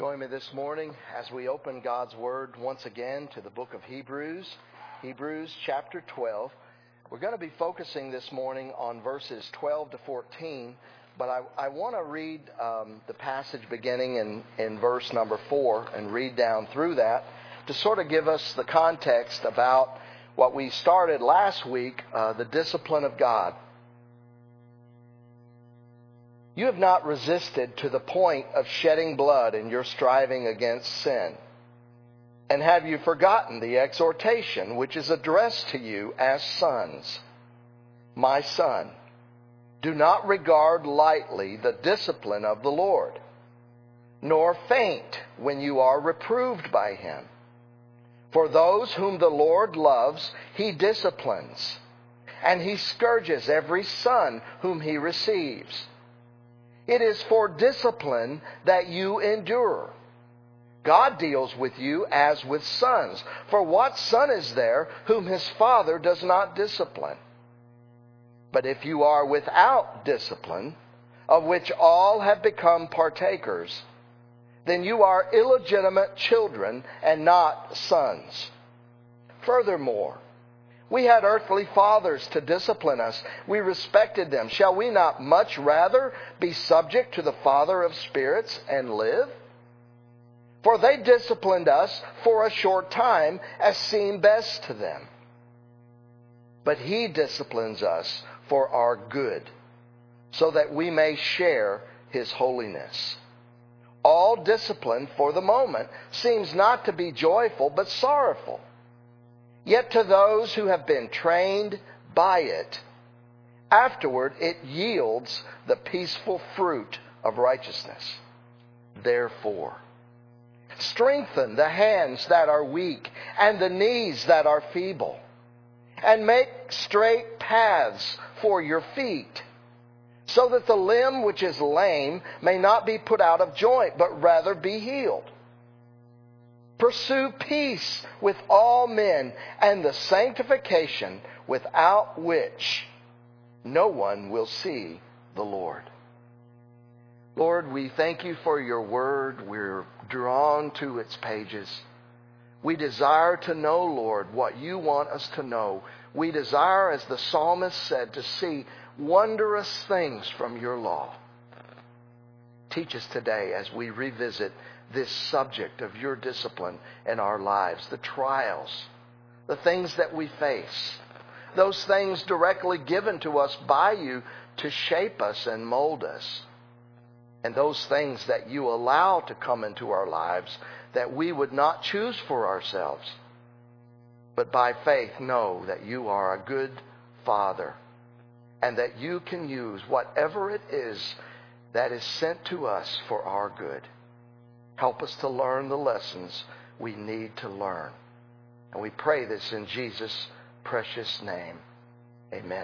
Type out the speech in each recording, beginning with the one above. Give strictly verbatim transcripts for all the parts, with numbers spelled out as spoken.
Join me this morning as we open God's Word once again to the book of Hebrews, Hebrews chapter twelve. We're going to be focusing this morning on verses twelve to fourteen, but I, I want to read um, the passage beginning in, in verse number four and read down through that to sort of give us the context about what we started last week, uh, the discipline of God. You have not resisted to the point of shedding blood in your striving against sin. And have you forgotten the exhortation which is addressed to you as sons? My son, do not regard lightly the discipline of the Lord, nor faint when you are reproved by him. For those whom the Lord loves, he disciplines, and he scourges every son whom he receives. It is for discipline that you endure. God deals with you as with sons. For what son is there whom his father does not discipline? But if you are without discipline, of which all have become partakers, then you are illegitimate children and not sons. Furthermore, we had earthly fathers to discipline us. We respected them. Shall we not much rather be subject to the Father of spirits and live? For they disciplined us for a short time, as seemed best to them. But he disciplines us for our good, so that we may share his holiness. All discipline for the moment seems not to be joyful, but sorrowful. Yet to those who have been trained by it, afterward it yields the peaceful fruit of righteousness. Therefore, strengthen the hands that are weak and the knees that are feeble, and make straight paths for your feet, so that the limb which is lame may not be put out of joint, but rather be healed. Pursue peace with all men and the sanctification without which no one will see the Lord. Lord, we thank you for your word. We're drawn to its pages. We desire to know, Lord, what you want us to know. We desire, as the psalmist said, to see wondrous things from your law. Teach us today as we revisit this subject of your discipline in our lives, the trials, the things that we face, those things directly given to us by you to shape us and mold us, and those things that you allow to come into our lives that we would not choose for ourselves, but by faith know that you are a good Father and that you can use whatever it is that is sent to us for our good. Help us to learn the lessons we need to learn. And we pray this in Jesus' precious name. Amen.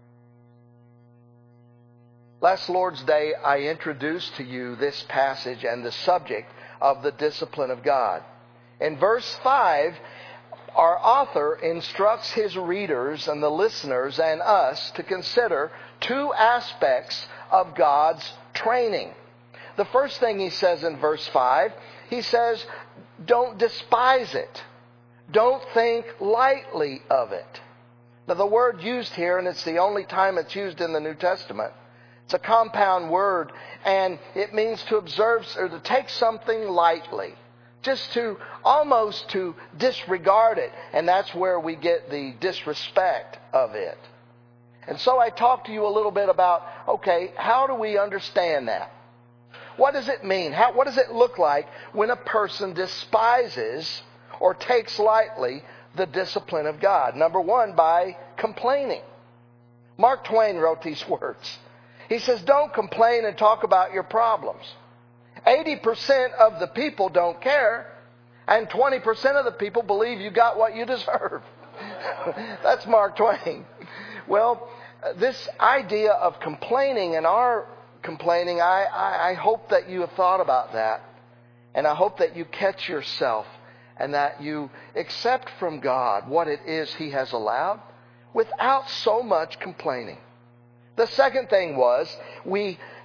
Last Lord's Day, I introduced to you this passage and the subject of the discipline of God. In verse five, our author instructs his readers and the listeners and us to consider two aspects of God's training. The first thing he says in verse five, he says, don't despise it. Don't think lightly of it. Now the word used here, and it's the only time it's used in the New Testament, it's a compound word, and it means to observe or to take something lightly. Just to, almost to disregard it. And that's where we get the disrespect of it. And so I talked to you a little bit about, okay, how do we understand that? What does it mean? How, what does it look like when a person despises or takes lightly the discipline of God? Number one, by complaining. Mark Twain wrote these words. He says, don't complain and talk about your problems. eighty percent of the people don't care, and twenty percent of the people believe you got what you deserve. That's Mark Twain. Well, this idea of complaining and our complaining, I, I, I hope that you have thought about that. And I hope that you catch yourself and that you accept from God what it is He has allowed without so much complaining. The second thing was we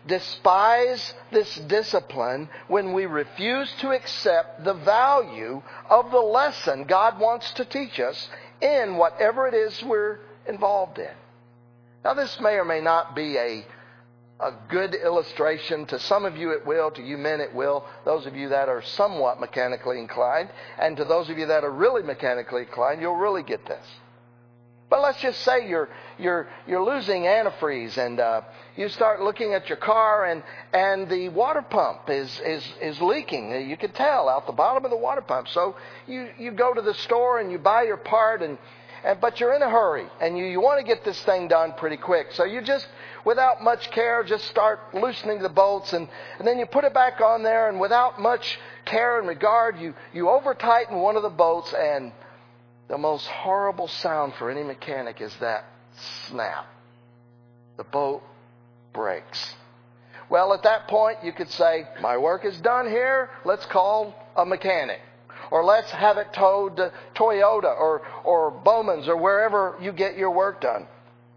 despise this discipline when we refuse to accept the value of the lesson God wants to teach us in whatever it is we're involved in. Now, this may or may not be a, a good illustration. To some of you it will, to you men it will, those of you that are somewhat mechanically inclined, and to those of you that are really mechanically inclined, you'll really get this. But let's just say you're you're you're losing antifreeze, and uh, you start looking at your car, and and the water pump is is is leaking. You can tell out the bottom of the water pump. So you you go to the store and you buy your part, and and but you're in a hurry, and you you want to get this thing done pretty quick. So you just, without much care, just start loosening the bolts, and and then you put it back on there, and without much care and regard, you you over tighten one of the bolts, and the most horrible sound for any mechanic is that snap. The bolt breaks. Well, at that point, you could say, my work is done here. Let's call a mechanic. Or let's have it towed to Toyota or, or Bowman's or wherever you get your work done.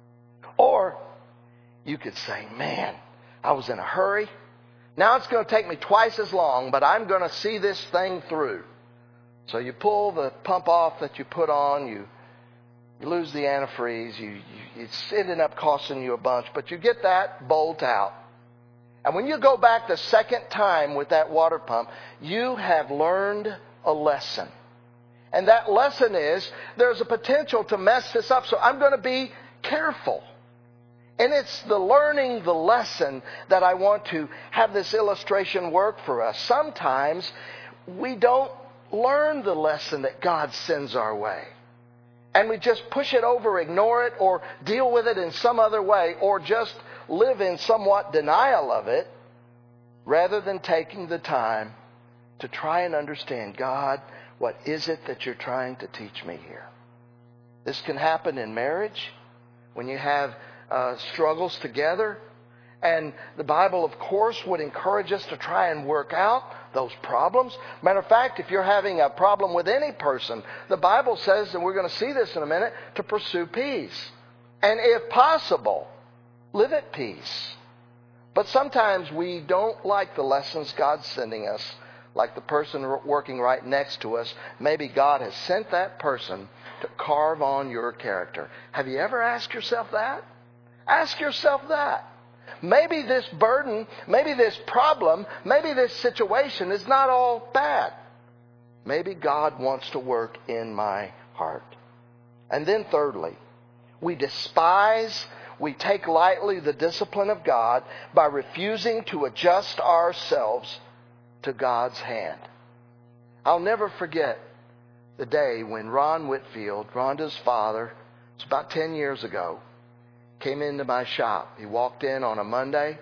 Or you could say, man, I was in a hurry. Now it's going to take me twice as long, but I'm going to see this thing through. So you pull the pump off that you put on, you, you lose the antifreeze, you, you, it's ended up costing you a bunch, but you get that bolt out. And when you go back the second time with that water pump, you have learned a lesson. And that lesson is, there's a potential to mess this up, so I'm going to be careful. And it's the learning the lesson that I want to have this illustration work for us. Sometimes we don't learn the lesson that God sends our way, and we just push it over, ignore it, or deal with it in some other way, or just live in somewhat denial of it, rather than taking the time to try and understand, God, what is it that you're trying to teach me here? This can happen in marriage when you have uh, struggles together. And the Bible, of course, would encourage us to try and work out those problems. Matter of fact, if you're having a problem with any person, the Bible says, and we're going to see this in a minute, to pursue peace. And if possible, live at peace. But sometimes we don't like the lessons God's sending us, like the person working right next to us. Maybe God has sent that person to carve on your character. Have you ever asked yourself that? Ask yourself that. Maybe this burden, maybe this problem, maybe this situation is not all bad. Maybe God wants to work in my heart. And then thirdly, we despise, we take lightly the discipline of God by refusing to adjust ourselves to God's hand. I'll never forget the day when Ron Whitfield, Rhonda's father, it's about ten years ago, came into my shop. He walked in on a Monday,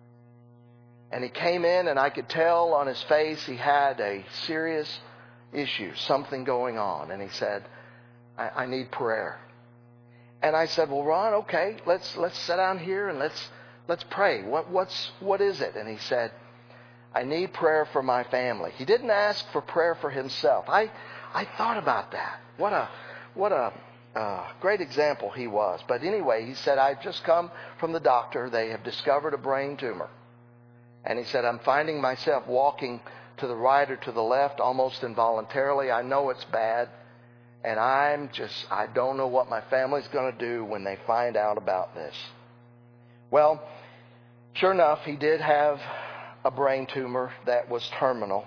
and he came in, and I could tell on his face he had a serious issue, something going on. And he said, I, I need prayer. And I said, well, Ron, okay, let's let's sit down here and let's let's pray. What what's what is it? And he said, I need prayer for my family. He didn't ask for prayer for himself. I I thought about that. What a what a Uh, great example he was. But anyway, he said, I've just come from the doctor. They have discovered a brain tumor. And he said, I'm finding myself walking to the right or to the left almost involuntarily. I know it's bad. And I'm just, I don't know what my family's going to do when they find out about this. Well, sure enough, he did have a brain tumor that was terminal.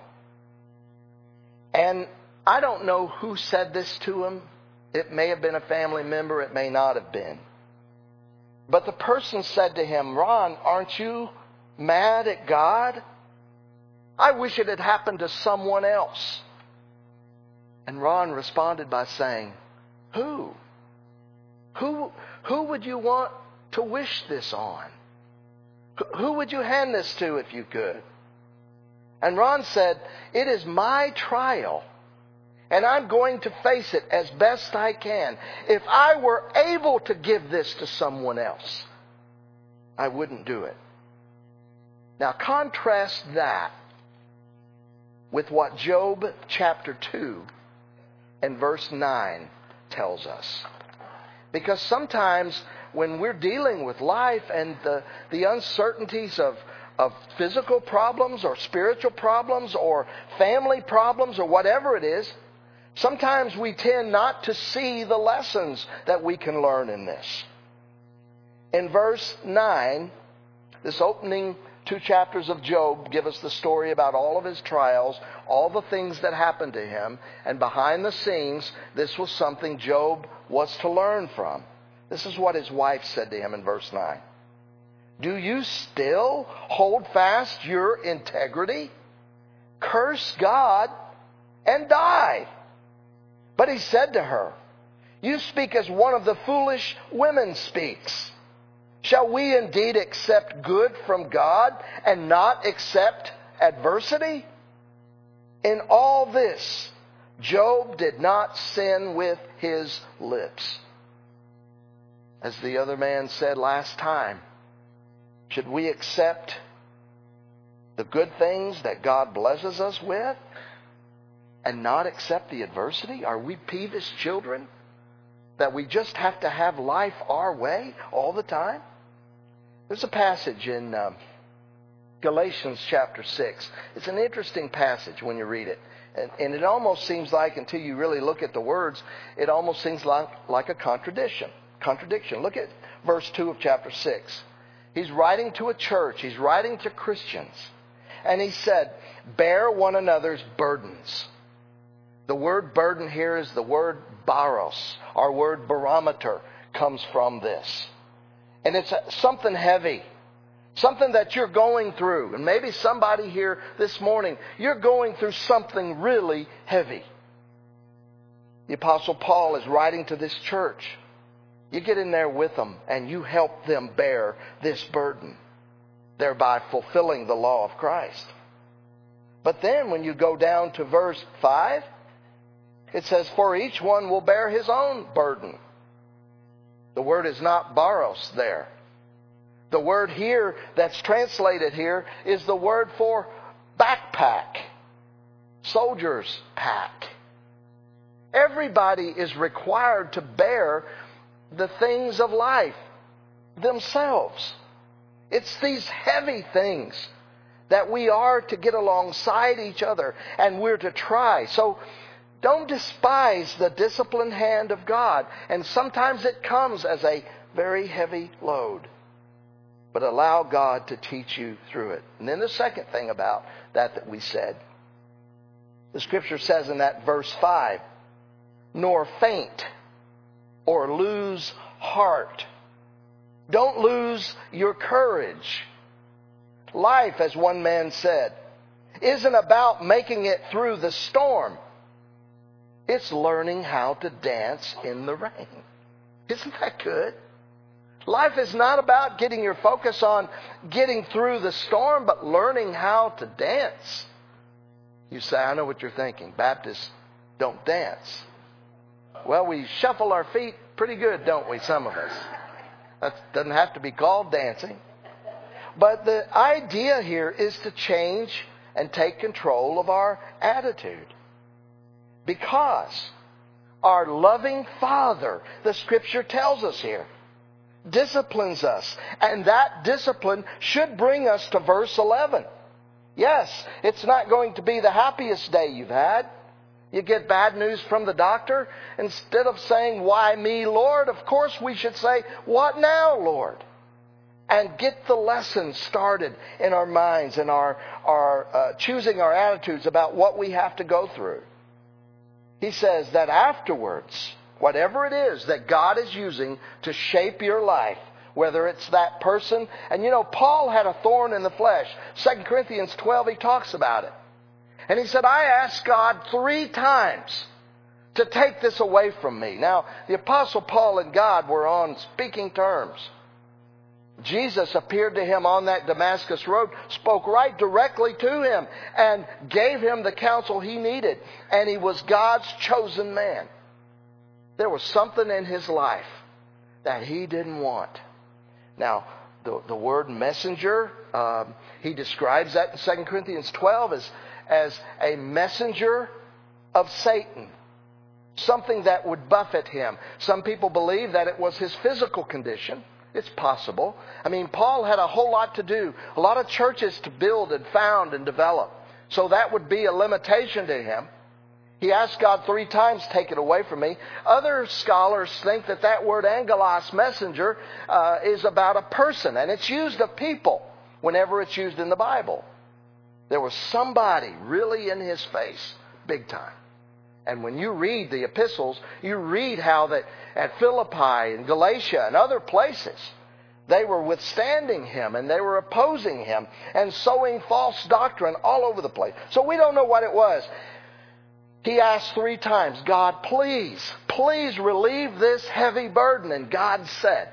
And I don't know who said this to him. It may have been a family member. It may not have been. But the person said to him, Ron, aren't you mad at God? I wish it had happened to someone else. And Ron responded by saying, Who? Who, who would you want to wish this on? Who would you hand this to if you could? And Ron said, it is my trial, and I'm going to face it as best I can. If I were able to give this to someone else, I wouldn't do it. Now contrast that with what Job chapter two and verse nine tells us. Because sometimes when we're dealing with life and the, the uncertainties of, of physical problems or spiritual problems or family problems or whatever it is, sometimes we tend not to see the lessons that we can learn in this. In verse nine, this opening two chapters of Job give us the story about all of his trials, all the things that happened to him, and behind the scenes, this was something Job was to learn from. This is what his wife said to him in verse nine. Do you still hold fast your integrity? Curse God and die. But he said to her, you speak as one of the foolish women speaks. Shall we indeed accept good from God and not accept adversity? In all this, Job did not sin with his lips. As the other man said last time, should we accept the good things that God blesses us with and not accept the adversity? Are we peevish children that we just have to have life our way all the time? There's a passage in um, Galatians chapter six. It's an interesting passage when you read it. And, and it almost seems like, until you really look at the words, it almost seems like, like a contradiction. Contradiction. Look at verse two of chapter six. He's writing to a church. He's writing to Christians. And he said, bear one another's burdens. The word burden here is the word baros. Our word barometer comes from this. And it's something heavy. Something that you're going through. And maybe somebody here this morning, you're going through something really heavy. The Apostle Paul is writing to this church. You get in there with them and you help them bear this burden, thereby fulfilling the law of Christ. But then when you go down to verse five, it says, for each one will bear his own burden. The word is not baros there. The word here that's translated here is the word for backpack. Soldier's pack. Everybody is required to bear the things of life themselves. It's these heavy things that we are to get alongside each other and we're to try. So don't despise the disciplined hand of God. And sometimes it comes as a very heavy load. But allow God to teach you through it. And then the second thing about that that we said, the scripture says in that verse five, nor faint or lose heart. Don't lose your courage. Life, as one man said, isn't about making it through the storm. It's learning how to dance in the rain. Isn't that good? Life is not about getting your focus on getting through the storm, but learning how to dance. You say, I know what you're thinking. Baptists don't dance. Well, we shuffle our feet pretty good, don't we, some of us? That doesn't have to be called dancing. But the idea here is to change and take control of our attitude. Because our loving Father, the Scripture tells us here, disciplines us. And that discipline should bring us to verse eleven. Yes, it's not going to be the happiest day you've had. You get bad news from the doctor. Instead of saying, why me, Lord? Of course we should say, what now, Lord? And get the lesson started in our minds and our, our uh, choosing our attitudes about what we have to go through. He says that afterwards, whatever it is that God is using to shape your life, whether it's that person. And you know, Paul had a thorn in the flesh. Second Corinthians twelve, he talks about it. And he said, I asked God three times to take this away from me. Now, the Apostle Paul and God were on speaking terms. Jesus appeared to him on that Damascus road, spoke right directly to him, and gave him the counsel he needed. And he was God's chosen man. There was something in his life that he didn't want. Now, the, the word messenger, um, he describes that in Second Corinthians twelve as, as a messenger of Satan. something that would buffet him. Some people believe that it was his physical condition. It's possible. I mean, Paul had a whole lot to do, a lot of churches to build and found and develop. So that would be a limitation to him. He asked God three times, take it away from me. Other scholars think that that word angelos, messenger, uh, is about a person. And it's used of people whenever it's used in the Bible. There was somebody really in his face, big time. And when you read the epistles, you read how that at Philippi and Galatia and other places, they were withstanding him and they were opposing him and sowing false doctrine all over the place. So we don't know what it was. He asked three times, God, please, please relieve this heavy burden. And God said,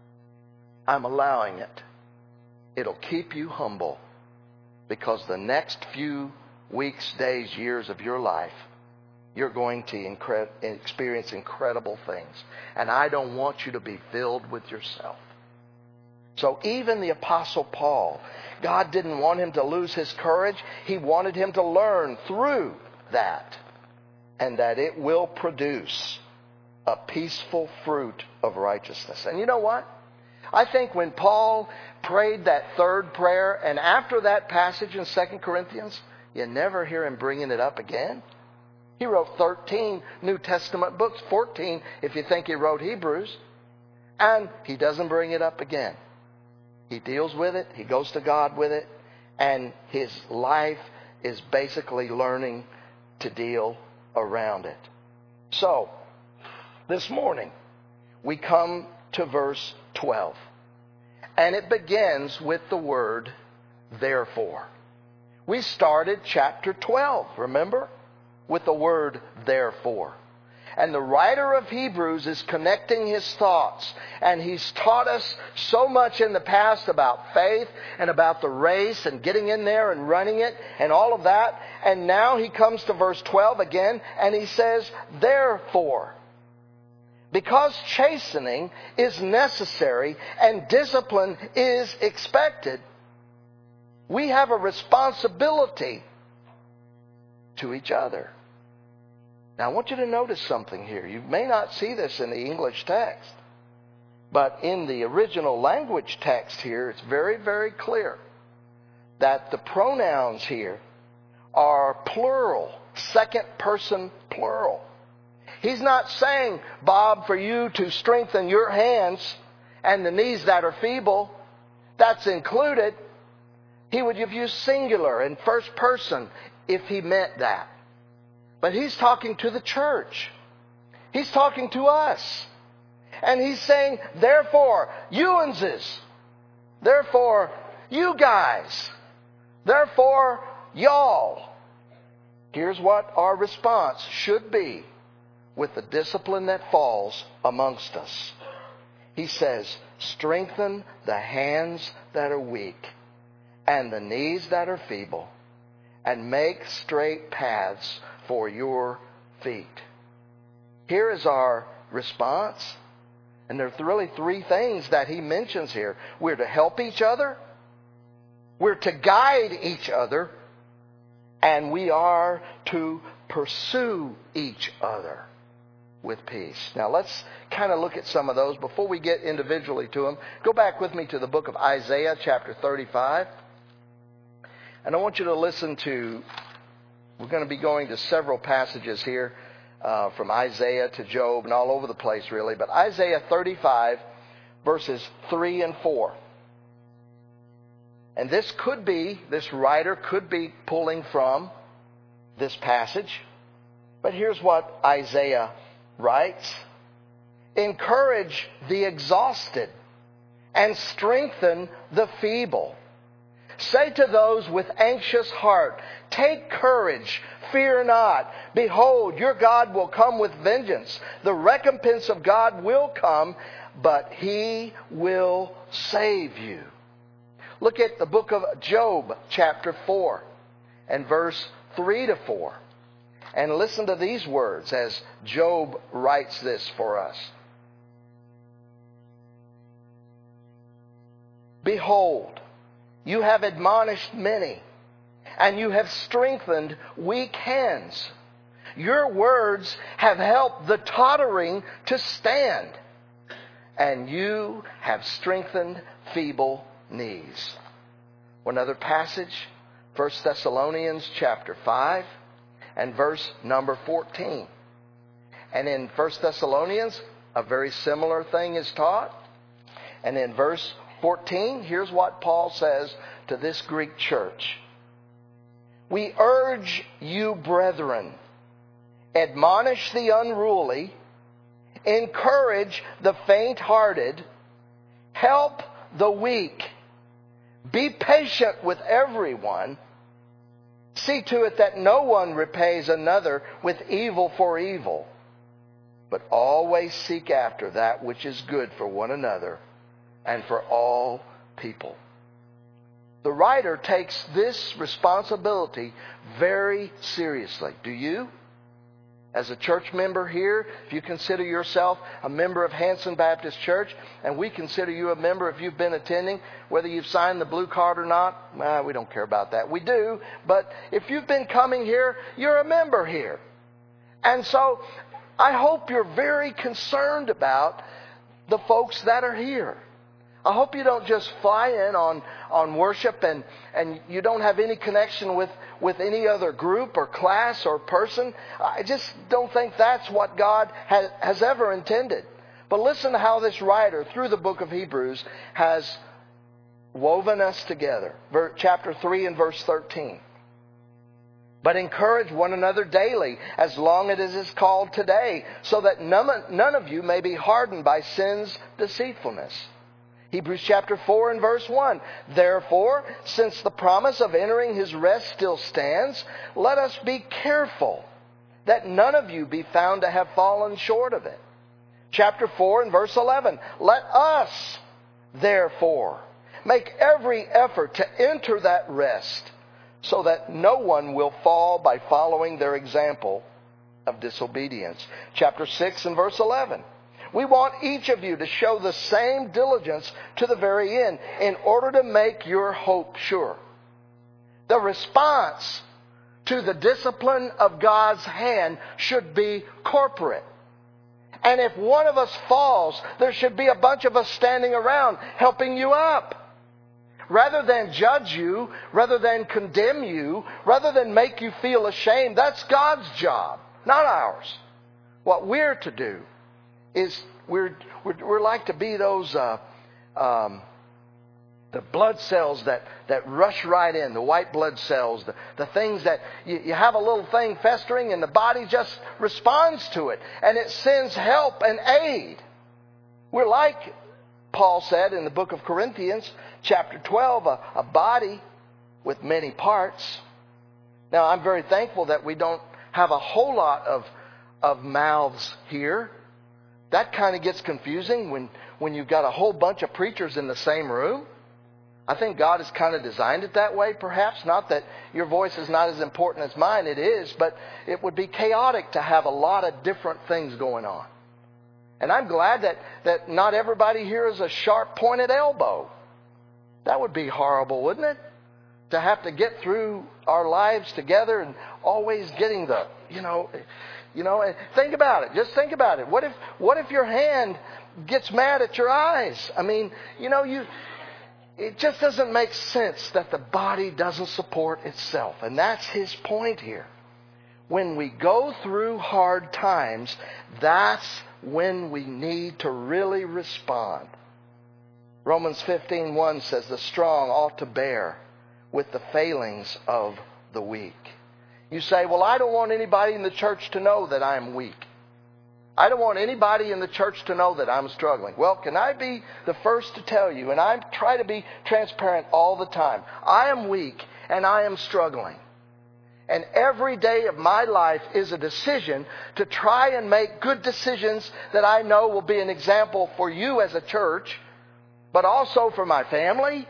I'm allowing it. It'll keep you humble because the next few weeks, days, years of your life, you're going to incre- experience incredible things. And I don't want you to be filled with yourself. So even the Apostle Paul, God didn't want him to lose his courage. He wanted him to learn through that. And that it will produce a peaceful fruit of righteousness. And you know what? I think when Paul prayed that third prayer, and after that passage in Second Corinthians, you never hear him bringing it up again. He wrote thirteen New Testament books, fourteen if you think he wrote Hebrews. And he doesn't bring it up again. He deals with it. He goes to God with it. And his life is basically learning to deal around it. So, this morning, we come to verse twelve. And it begins with the word, therefore. We started chapter twelve, remember? With the word, therefore. And the writer of Hebrews is connecting his thoughts. And he's taught us so much in the past about faith and about the race and getting in there and running it and all of that. And now he comes to verse twelve again and he says, therefore, because chastening is necessary and discipline is expected, we have a responsibility to each other. Now, I want you to notice something here. You may not see this in the English text, but in the original language text here, it's very, very clear that the pronouns here are plural, second person plural. He's not saying, Bob, for you to strengthen your hands and the knees that are feeble. That's included. He would have used singular in first person if he meant that. But he's talking to the church. He's talking to us. And he's saying, therefore, you'unses. Therefore, you guys. Therefore, y'all. Here's what our response should be with the discipline that falls amongst us. He says, strengthen the hands that are weak and the knees that are feeble, and make straight paths for your feet. Here is our response. And there are really three things that he mentions here. We're to help each other. We're to guide each other. And we are to pursue each other with peace. Now let's kind of look at some of those before we get individually to them. Go back with me to the book of Isaiah chapter thirty-five. And I want you to listen to, we're going to be going to several passages here uh, from Isaiah to Job and all over the place really. But Isaiah thirty-five verses three and four. And this could be, this writer could be pulling from this passage. But here's what Isaiah writes. Encourage the exhausted and strengthen the feeble. Say to those with anxious heart, take courage, fear not. Behold, your God will come with vengeance. The recompense of God will come, but He will save you. Look at the book of Job, chapter four, and verse three to four. And listen to these words as Job writes this for us. Behold, you have admonished many, and you have strengthened weak hands. Your words have helped the tottering to stand, and you have strengthened feeble knees. One other passage, First Thessalonians chapter five and verse number fourteen. And in First Thessalonians, a very similar thing is taught. And in verse fourteen, here's what Paul says to this Greek church. We urge you, brethren, admonish the unruly, encourage the faint-hearted, help the weak, be patient with everyone, see to it that no one repays another with evil for evil, but always seek after that which is good for one another and for all people. The writer takes this responsibility very seriously. Do you? As a church member here, if you consider yourself a member of Hanson Baptist Church, and we consider you a member if you've been attending, whether you've signed the blue card or not, well, we don't care about that. We do, but if you've been coming here, you're a member here. And so I hope you're very concerned about the folks that are here. I hope you don't just fly in on, on worship and, and you don't have any connection with, with any other group or class or person. I just don't think that's what God has, has ever intended. But listen to how this writer, through the book of Hebrews, has woven us together. Chapter three and verse thirteen. But encourage one another daily, as long as it is called today, so that none, none of you may be hardened by sin's deceitfulness. Hebrews chapter four and verse one. Therefore, since the promise of entering His rest still stands, let us be careful that none of you be found to have fallen short of it. Chapter four and verse eleven. Let us, therefore, make every effort to enter that rest, so that no one will fall by following their example of disobedience. Chapter six and verse eleven. We want each of you to show the same diligence to the very end in order to make your hope sure. The response to the discipline of God's hand should be corporate. And if one of us falls, there should be a bunch of us standing around helping you up. Rather than judge you, rather than condemn you, rather than make you feel ashamed, that's God's job, not ours. What we're to do is we're, we're, we're like to be those uh, um, the blood cells that, that rush right in, the white blood cells, the, the things that you, you have a little thing festering and the body just responds to it and it sends help and aid. We're like Paul said in the book of Corinthians, chapter twelve, a, a body with many parts. Now, I'm very thankful that we don't have a whole lot of, of mouths here. That kind of gets confusing when, when you've got a whole bunch of preachers in the same room. I think God has kind of designed it that way, perhaps. Not that your voice is not as important as mine, it is, but it would be chaotic to have a lot of different things going on. And I'm glad that, that not everybody here is a sharp pointed elbow. That would be horrible, wouldn't it? To have to get through our lives together and always getting the, you know, you know, and think about it. Just think about it. What if, what if your hand gets mad at your eyes? I mean, you know, you, it just doesn't make sense that the body doesn't support itself. And that's his point here. When we go through hard times, that's when we need to really respond. Romans fifteen one says, the strong ought to bear with the failings of the weak. You say, well, I don't want anybody in the church to know that I'm weak. I don't want anybody in the church to know that I'm struggling. Well, can I be the first to tell you, and I try to be transparent all the time, I am weak and I am struggling. And every day of my life is a decision to try and make good decisions that I know will be an example for you as a church, but also for my family,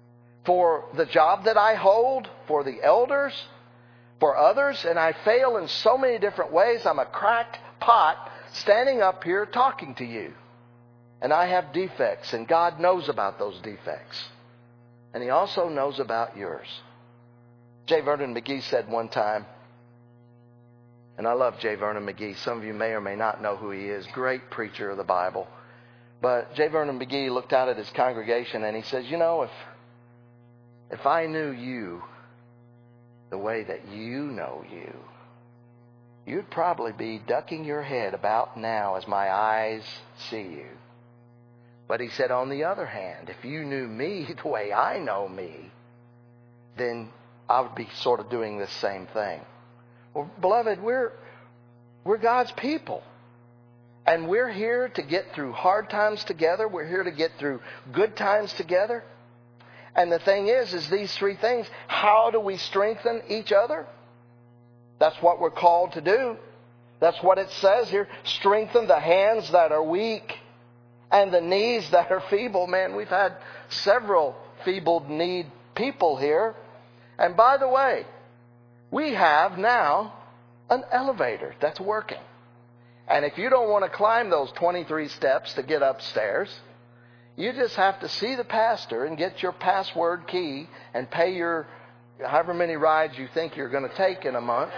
for the job that I hold, for the elders, for others. And I fail in so many different ways. I'm a cracked pot standing up here talking to you. And I have defects, and God knows about those defects. And He also knows about yours. J. Vernon McGee said one time, And I love J. Vernon McGee. Some of you may or may not know who he is. Great preacher of the Bible. But J. Vernon McGee looked out at his congregation and he says, you know, if if I knew you the way that you know you, you'd probably be ducking your head about now as my eyes see you. But he said, on the other hand, if you knew me the way I know me, then I would be sort of doing this same thing. Well, beloved, we're we're God's people. And we're here to get through hard times together. We're here to get through good times together. And the thing is, is these three things, how do we strengthen each other? That's what we're called to do. That's what it says here. Strengthen the hands that are weak and the knees that are feeble. Man, we've had several feeble-kneed people here. And by the way, we have now an elevator that's working. And if you don't want to climb those twenty-three steps to get upstairs, you just have to see the pastor and get your password key and pay your however many rides you think you're going to take in a month.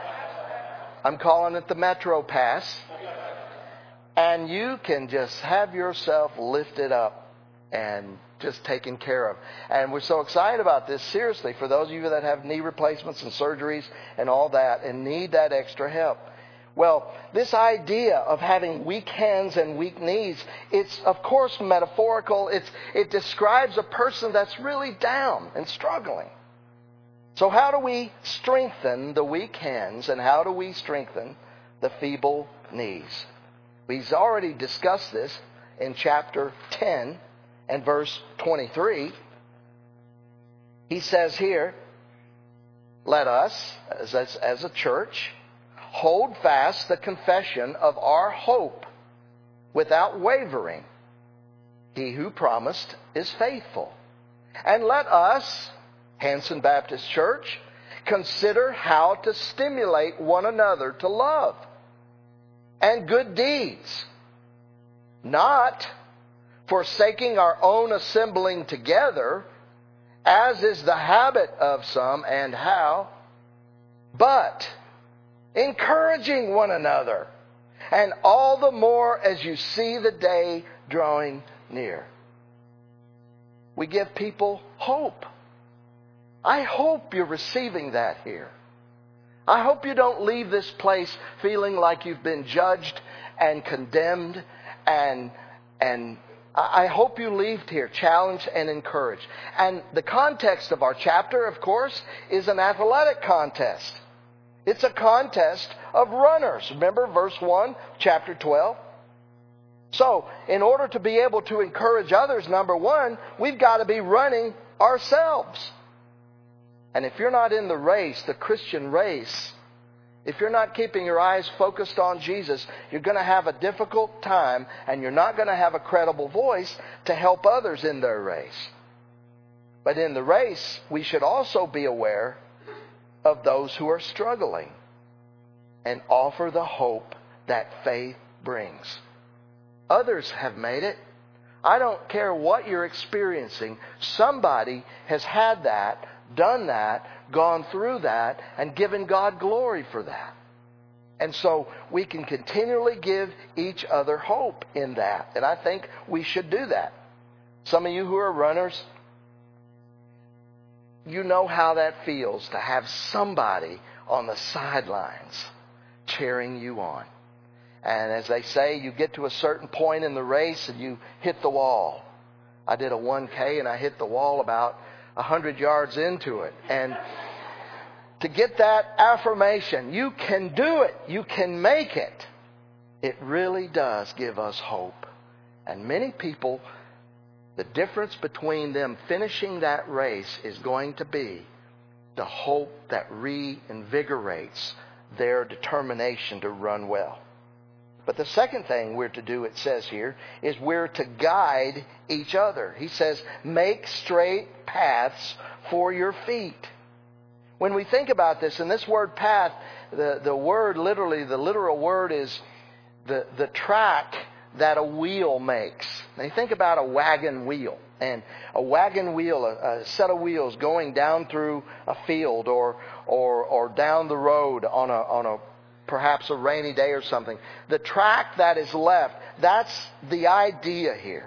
I'm calling it the Metro Pass. And you can just have yourself lifted up and just taken care of. And we're so excited about this, seriously, for those of you that have knee replacements and surgeries and all that and need that extra help. Well, this idea of having weak hands and weak knees, it's of course metaphorical. It's, it describes a person that's really down and struggling. So how do we strengthen the weak hands and how do we strengthen the feeble knees? We've already discussed this in chapter ten and verse twenty-three. He says here, let us, as, as, as a church, hold fast the confession of our hope without wavering. He who promised is faithful. And let us, Hanson Baptist Church, consider how to stimulate one another to love and good deeds, not forsaking our own assembling together, as is the habit of some, and how, but encouraging one another, and all the more as you see the day drawing near. We give people hope. I hope you're receiving that here. I hope you don't leave this place feeling like you've been judged and condemned, and and I hope you leave here challenged and encouraged. And the context of our chapter, of course, is an athletic contest. It's a contest of runners. Remember verse one, chapter twelve? So, in order to be able to encourage others, number one, we've got to be running ourselves. And if you're not in the race, the Christian race, if you're not keeping your eyes focused on Jesus, you're going to have a difficult time and you're not going to have a credible voice to help others in their race. But in the race, we should also be aware of those who are struggling and offer the hope that faith brings. Others have made it. I don't care what you're experiencing. Somebody has had that, done that, gone through that, and given God glory for that. And so we can continually give each other hope in that. And I think we should do that. Some of you who are runners, you know how that feels to have somebody on the sidelines cheering you on. And as they say, you get to a certain point in the race and you hit the wall. I did a one K and I hit the wall about one hundred yards into it. And to get that affirmation, you can do it, you can make it, it really does give us hope. And many people, the difference between them finishing that race is going to be the hope that reinvigorates their determination to run well. But the second thing we're to do, it says here, is we're to guide each other. He says, make straight paths for your feet. When we think about this, and this word path, the, the word literally, the literal word is the, the track that a wheel makes. Now you think about a wagon wheel. And a wagon wheel, a, a set of wheels going down through a field or or or down the road on a on a perhaps a rainy day or something. The track that is left, that's the idea here.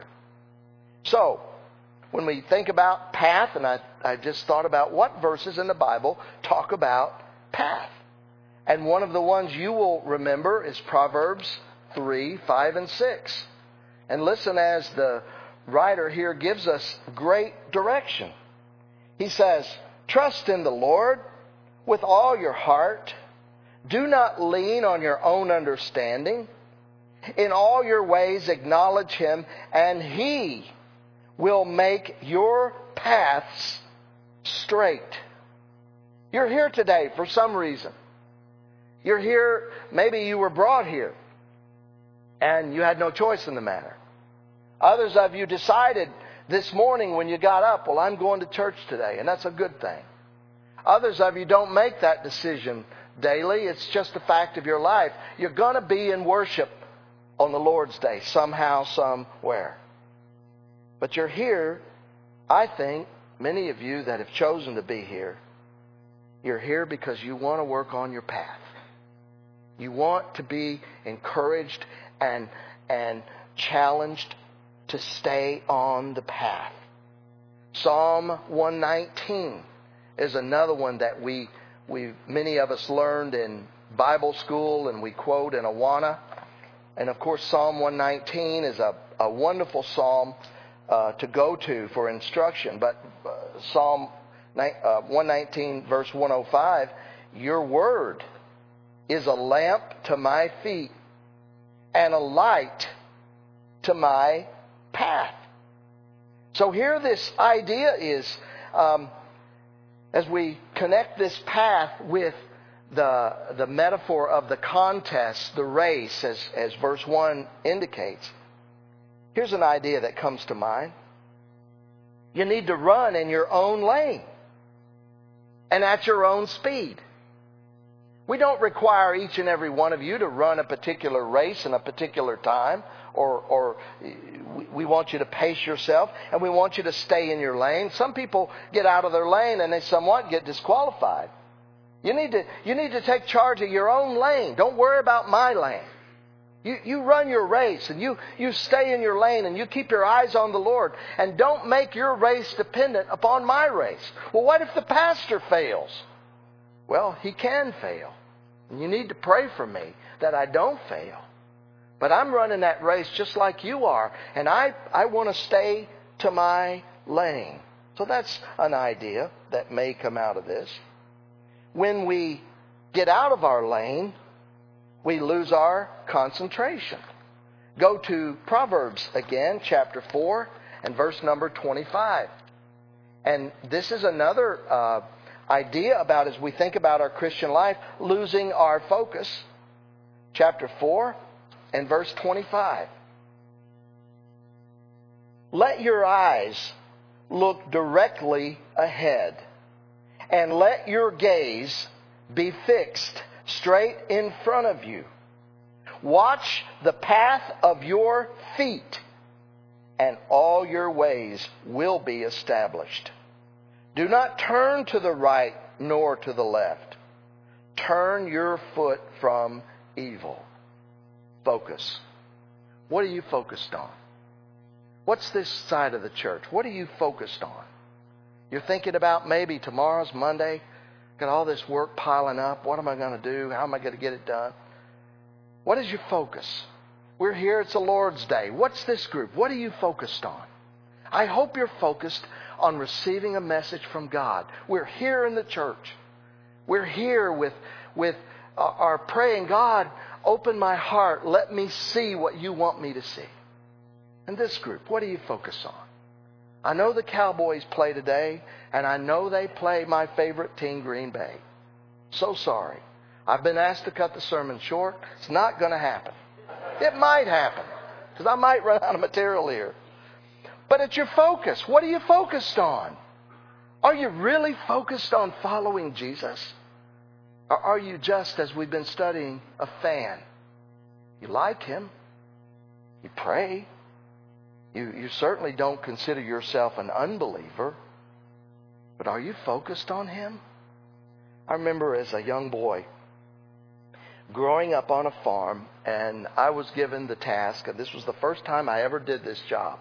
So, when we think about path, and I, I just thought about what verses in the Bible talk about path. And one of the ones you will remember is Proverbs three, five, and six. And listen as the writer here gives us great direction. He says, "Trust in the Lord with all your heart. Do not lean on your own understanding. In all your ways acknowledge Him, and He will make your paths straight." You're here today for some reason. You're here, maybe you were brought here and you had no choice in the matter. Others of you decided this morning when you got up, well, I'm going to church today, and that's a good thing. Others of you don't make that decision daily. It's just a fact of your life. You're going to be in worship on the Lord's Day, somehow, somewhere. But you're here, I think, many of you that have chosen to be here, you're here because you want to work on your path. You want to be encouraged and, and challenged to stay on the path. Psalm one nineteen is another one that we, we many of us learned in Bible school and we quote in Awana. And of course, Psalm one nineteen is a, a wonderful psalm uh, to go to for instruction. But uh, Psalm uh, one nineteen, verse one oh five, "Your word is a lamp to my feet and a light to my path." So here this idea is, um, as we connect this path with the the metaphor of the contest, the race, as, as verse one indicates, here's an idea that comes to mind. You need to run in your own lane and at your own speed. We don't require each and every one of you to run a particular race in a particular time, or, or we want you to pace yourself, and we want you to stay in your lane. Some people get out of their lane and they somewhat get disqualified. You need to, you need to take charge of your own lane. Don't worry about my lane. You, you run your race, and you, you stay in your lane, and you keep your eyes on the Lord, and don't make your race dependent upon my race. Well, what if the pastor fails? Well, he can fail. And you need to pray for me that I don't fail. But I'm running that race just like you are. And I, I want to stay to my lane. So that's an idea that may come out of this. When we get out of our lane, we lose our concentration. Go to Proverbs again, chapter four, and verse number twenty-five. And this is another uh, idea about, as we think about our Christian life, losing our focus. Chapter four and verse twenty-five. "Let your eyes look directly ahead, and let your gaze be fixed straight in front of you. Watch the path of your feet, and all your ways will be established. Do not turn to the right nor to the left. Turn your foot from evil." Focus. What are you focused on? What's this side of the church? What are you focused on? You're thinking about maybe tomorrow's Monday. Got all this work piling up. What am I going to do? How am I going to get it done? What is your focus? We're here. It's the Lord's Day. What's this group? What are you focused on? I hope you're focused on receiving a message from God. We're here in the church. We're here with, with our praying, God, open my heart. Let me see what you want me to see. And this group, what do you focus on? I know the Cowboys play today, and I know they play my favorite team, Green Bay. So sorry. I've been asked to cut the sermon short. It's not going to happen. It might happen, because I might run out of material here. But it's your focus. What are you focused on? Are you really focused on following Jesus? Or are you just, as we've been studying, a fan? You like Him. You pray. You, you certainly don't consider yourself an unbeliever. But are you focused on Him? I remember as a young boy growing up on a farm, and I was given the task, and this was the first time I ever did this job.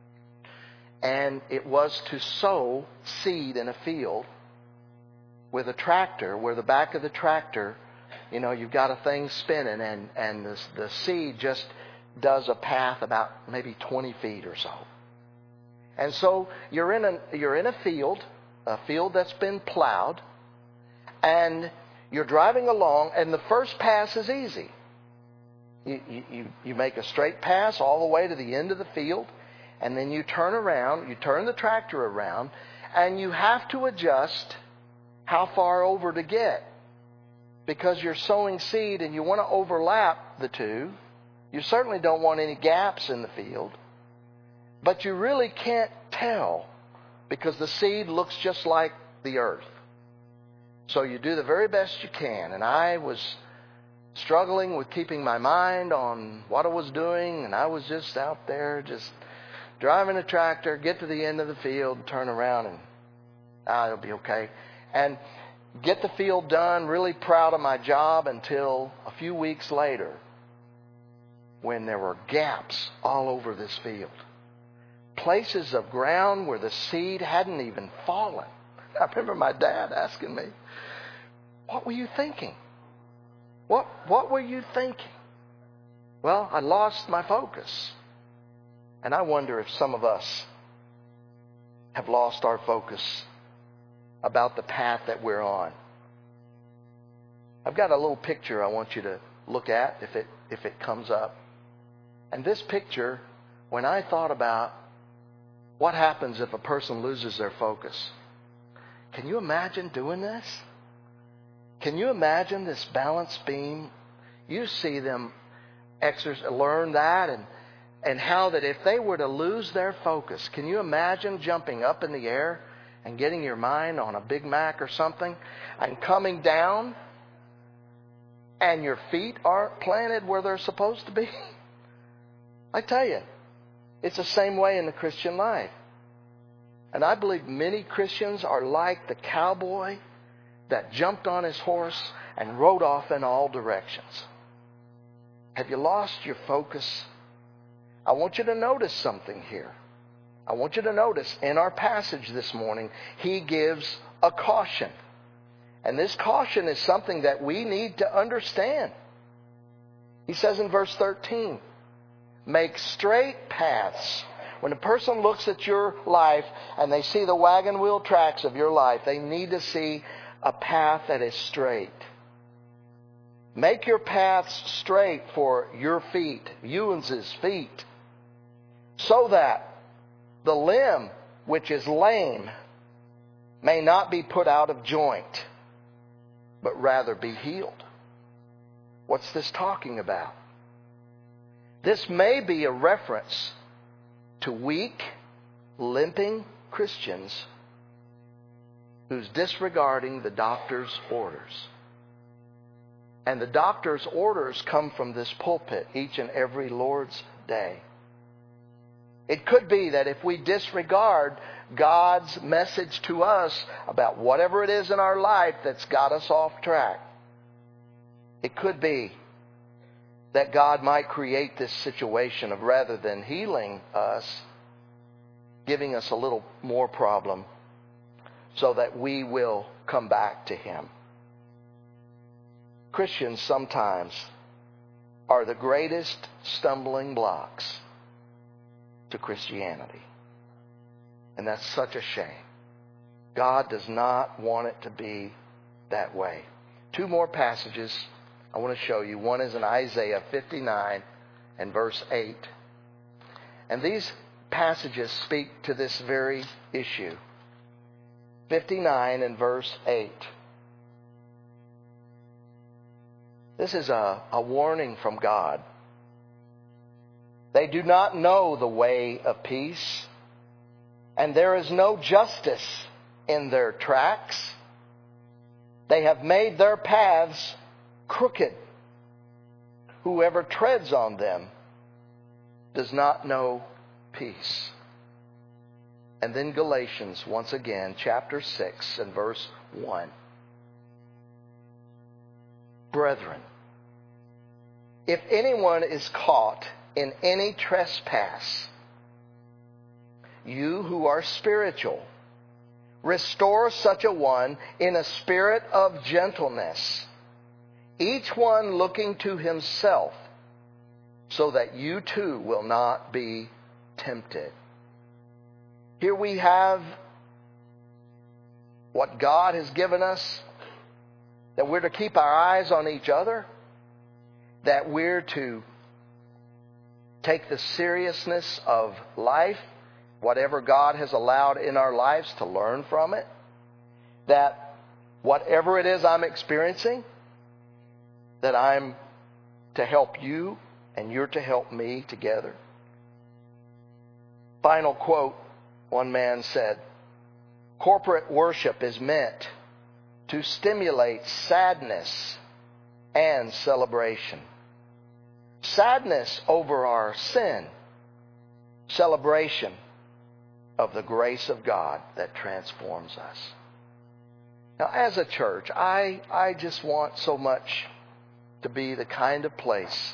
And it was to sow seed in a field with a tractor, where the back of the tractor, you know, you've got a thing spinning, and, and the, the seed just does a path about maybe twenty feet or so. And so you're in a, you're in a field, a field that's been plowed, and you're driving along, and the first pass is easy. You, you, you make a straight pass all the way to the end of the field, and then you turn around, you turn the tractor around, and you have to adjust how far over to get. Because you're sowing seed and you want to overlap the two. You certainly don't want any gaps in the field. But you really can't tell, because the seed looks just like the earth. So you do the very best you can. And I was struggling with keeping my mind on what I was doing, and I was just out there just driving a tractor, get to the end of the field, turn around, and ah, it'll be okay. And get the field done, really proud of my job, until a few weeks later, when there were gaps all over this field. Places of ground where the seed hadn't even fallen. I remember my dad asking me, "What were you thinking? What, what were you thinking?" Well, I lost my focus. And I wonder if some of us have lost our focus about the path that we're on. I've got a little picture I want you to look at if it if it comes up. And this picture, when I thought about what happens if a person loses their focus, can you imagine doing this? Can you imagine this balance beam? You see them exercise, learn that, and and how that if they were to lose their focus, can you imagine jumping up in the air and getting your mind on a Big Mac or something, and coming down, and your feet aren't planted where they're supposed to be? I tell you, it's the same way in the Christian life. And I believe many Christians are like the cowboy that jumped on his horse and rode off in all directions. Have you lost your focus? I want you to notice something here. I want you to notice in our passage this morning, he gives a caution. And this caution is something that we need to understand. He says in verse thirteen, make straight paths. When a person looks at your life and they see the wagon wheel tracks of your life, they need to see a path that is straight. Make your paths straight for your feet, Ewan's feet, so that the limb which is lame may not be put out of joint, but rather be healed. What's this talking about? This may be a reference to weak, limping Christians who's disregarding the doctor's orders. And the doctor's orders come from this pulpit each and every Lord's day. It could be that if we disregard God's message to us about whatever it is in our life that's got us off track, it could be that God might create this situation of, rather than healing us, giving us a little more problem so that we will come back to Him. Christians sometimes are the greatest stumbling blocks to Christianity. And that's such a shame. God does not want it to be that way. Two more passages I want to show you. One is in Isaiah fifty-nine and verse eight. And these passages speak to this very issue. fifty-nine and verse eight. This is a, a warning from God. They do not know the way of peace, and there is no justice in their tracks. They have made their paths crooked. Whoever treads on them does not know peace. And then Galatians, once again, chapter six and verse one. Brethren, if anyone is caught in any trespass, you who are spiritual, restore such a one in a spirit of gentleness, each one looking to himself, so that you too will not be tempted. Here we have what God has given us, that we're to keep our eyes on each other, that we're to take the seriousness of life, whatever God has allowed in our lives, to learn from it, that whatever it is I'm experiencing, that I'm to help you and you're to help me together. Final quote, one man said, corporate worship is meant to stimulate sadness and celebration. Sadness over our sin, celebration of the grace of God that transforms us. Now, as a church, I, I just want so much to be the kind of place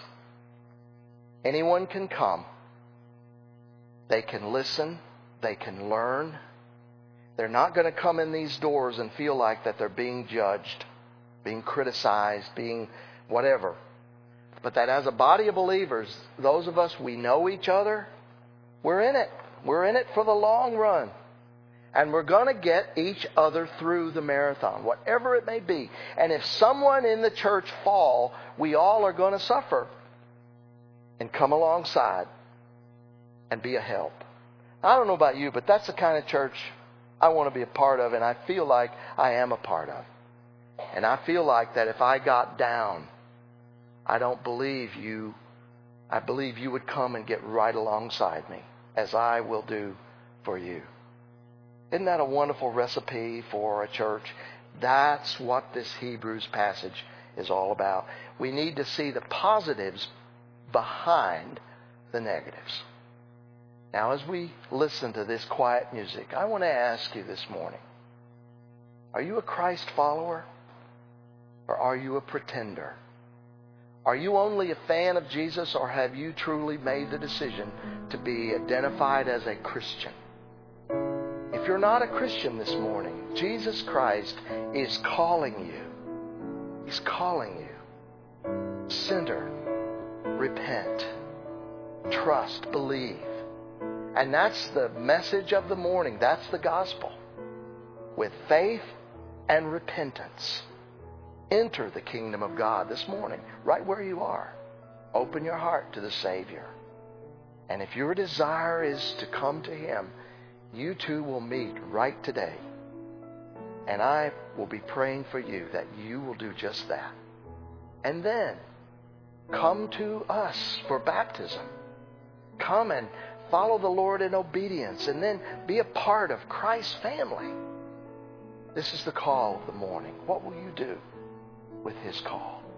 anyone can come. They can listen. They can learn. They're not going to come in these doors and feel like that they're being judged, being criticized, being whatever. But that as a body of believers, those of us, we know each other, we're in it. We're in it for the long run. And we're going to get each other through the marathon, whatever it may be. And if someone in the church fall, we all are going to suffer. And come alongside and be a help. I don't know about you, but that's the kind of church I want to be a part of, and I feel like I am a part of. And I feel like that if I got down, I don't believe you, I believe you would come and get right alongside me, as I will do for you. Isn't that a wonderful recipe for a church? That's what this Hebrews passage is all about. We need to see the positives behind the negatives. Now, as we listen to this quiet music, I want to ask you this morning, are you a Christ follower or are you a pretender? Are you only a fan of Jesus, or have you truly made the decision to be identified as a Christian? If you're not a Christian this morning, Jesus Christ is calling you. He's calling you. Sinner, repent, trust, believe. And that's the message of the morning. That's the gospel. With faith and repentance, enter the kingdom of God this morning, right where you are. Open your heart to the Savior. And if your desire is to come to Him, you too will meet right today. And I will be praying for you that you will do just that. And then come to us for baptism. Come and follow the Lord in obedience, and then be a part of Christ's family. This is the call of the morning. What will you do with His call?